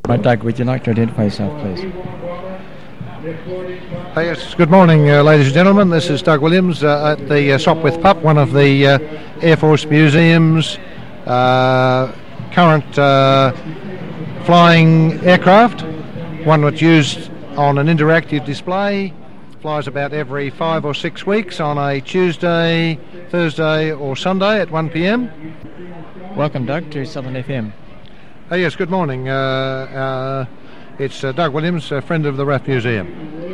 Right, Doug, would you like to identify yourself, please? Yes, good morning, ladies and gentlemen. This is Doug Williams at the Sopwith Pup, one of the Air Force Museum's current flying aircraft, one that's used on an interactive display, flies about every 5 or 6 weeks on a Tuesday, Thursday or Sunday at 1 p.m. Welcome, Doug, to Southern FM. Yes, good morning. It's Doug Williams, a friend of the RAF Museum.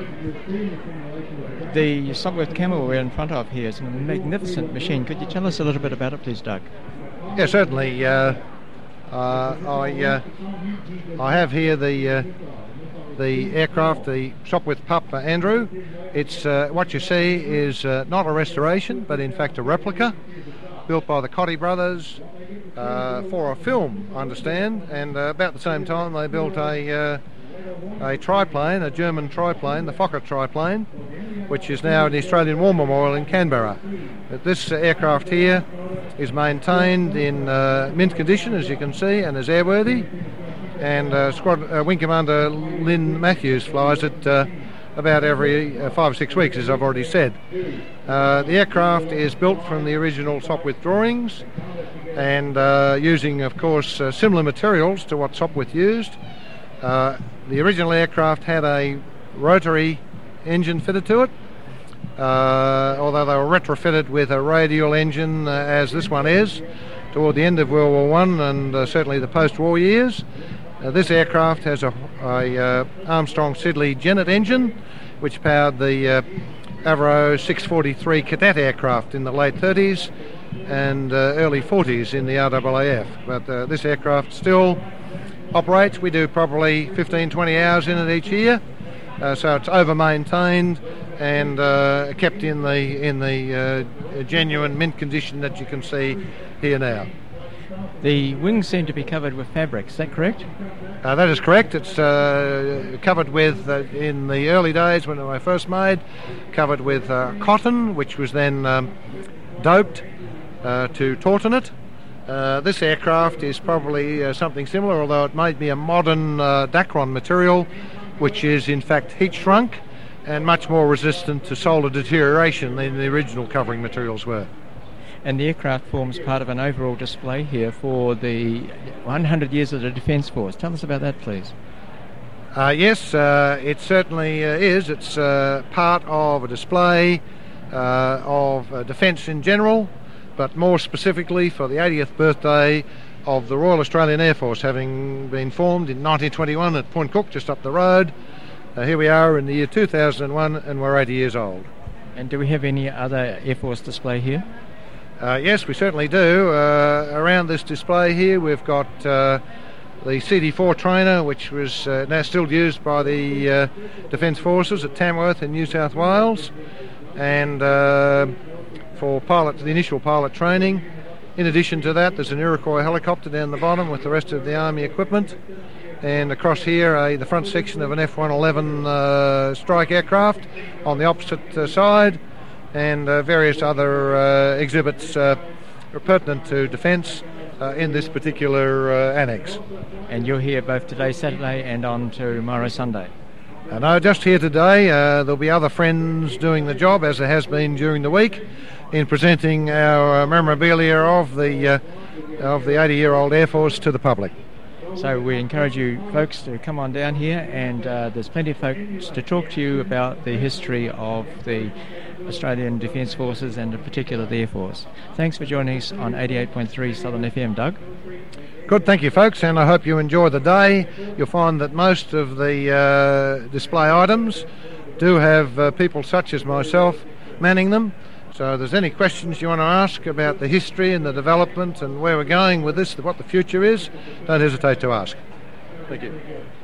The Sopwith Camel we're in front of here is a magnificent machine. Could you tell us a little bit about it, please, Doug? Yeah, certainly. I have here the aircraft, the Sopwith Pup Andrew. It's what you see is not a restoration, but in fact a replica, built by the Cotty brothers for a film, I understand. And about the same time, they built a triplane, a German triplane, the Fokker triplane, which is now in the Australian War Memorial in Canberra. But this aircraft here is maintained in mint condition, as you can see, and is airworthy. And Wing Commander Lynn Matthews flies it about every 5 or 6 weeks, as I've already said. The aircraft is built from the original Sopwith drawings and using, of course, similar materials to what Sopwith used. The original aircraft had a rotary engine fitted to it, although they were retrofitted with a radial engine, as this one is, toward the end of World War I and certainly the post-war years. This aircraft has a Armstrong Siddeley Jeannette engine, which powered the Avro 643 Cadet aircraft in the late 30s and early 40s in the RAAF. But this aircraft still operates. We do probably 15-20 hours in it each year, so it's over-maintained and kept in the genuine mint condition that you can see here now. The wings seem to be covered with fabric, is that correct? That is correct. It's covered with, in the early days when they were first made, covered with cotton, which was then doped to tautenite. This aircraft is probably something similar, although it might be a modern Dacron material, which is in fact heat shrunk and much more resistant to solar deterioration than the original covering materials were. And the aircraft forms part of an overall display here for the 100 years of the Defence Force. Tell us about that, please. Yes, it certainly is. It's part of a display of defence in general, but more specifically for the 80th birthday of the Royal Australian Air Force, having been formed in 1921 at Point Cook, just up the road. Here we are in the year 2001, and we're 80 years old. And do we have any other Air Force display here? Yes, we certainly do. Around this display here, we've got the CD4 trainer, which was now still used by the Defence Forces at Tamworth in New South Wales, and for the initial pilot training. In addition to that, there's an Iroquois helicopter down the bottom with the rest of the Army equipment, and across here the front section of an F-111 strike aircraft on the opposite side, and various other exhibits pertinent to defence in this particular annex. And you're here both today, Saturday, and on tomorrow, Sunday? No, just here today. There'll be other friends doing the job, as there has been during the week, in presenting our memorabilia of the 80-year-old Air Force to the public. So we encourage you folks to come on down here, and there's plenty of folks to talk to you about the history of the Australian Defence Forces and in particular the Air Force. Thanks for joining us on 88.3 Southern FM, Doug. Good, thank you folks, and I hope you enjoy the day. You'll find that most of the display items do have people such as myself manning them. So if there's any questions you want to ask about the history and the development and where we're going with this, what the future is, don't hesitate to ask. Thank you.